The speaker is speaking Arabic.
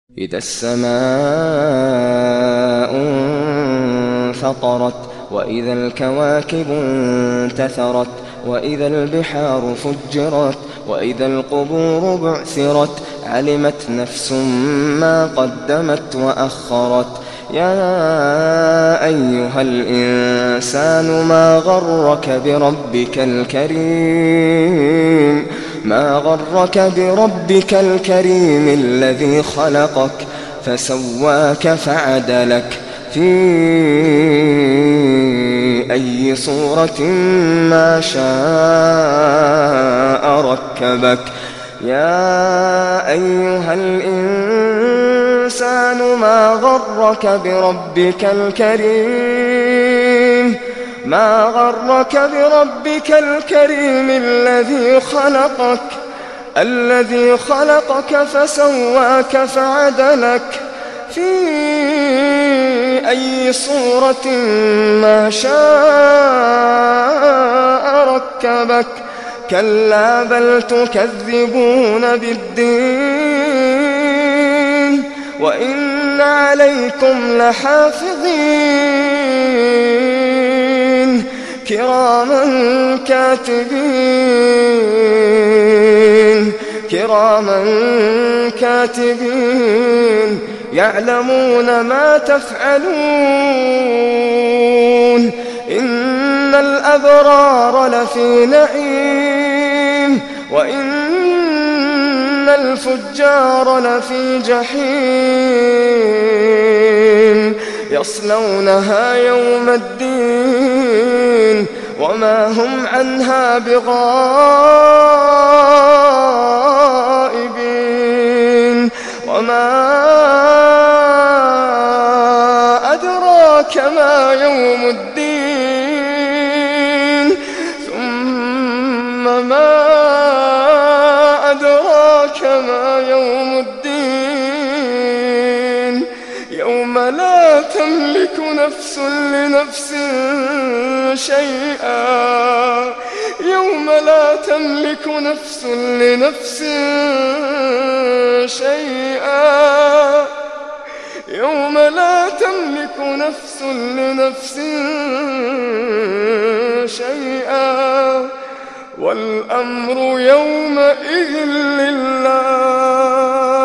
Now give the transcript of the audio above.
إذا السماء انفطرت وإذا الكواكب انتثرت وإذا البحار فجرت وإذا القبور بعثرت علمت نفس ما قدمت وأخرت يا أيها الإنسان ما غرك بربك الكريم الذي خلقك فسواك فعدلك في أي صورة ما شاء ركبك يا أيها الإنسان ما غرك بربك الكريم الذي خلقك فسواك فعدلك في أي صورة ما شاء ركبك كلا بل تكذبون بالدين وإن عليكم لحافظين كراما كاتبين يعلمون ما تفعلون إن الأبرار لفي نعيم وإن الفجار لفي جحيم يصلونها يوم الدين وما هم عنها بغائبين وما أدراك ما يوم الدين ثم ما أدراك ما يوم الدين يوم لا تملك نفس لنفس شيئا يوم لا تملك نفس لنفس شيئا يوم لا تملك نفس لنفس شيئا والأمر يومئذ لله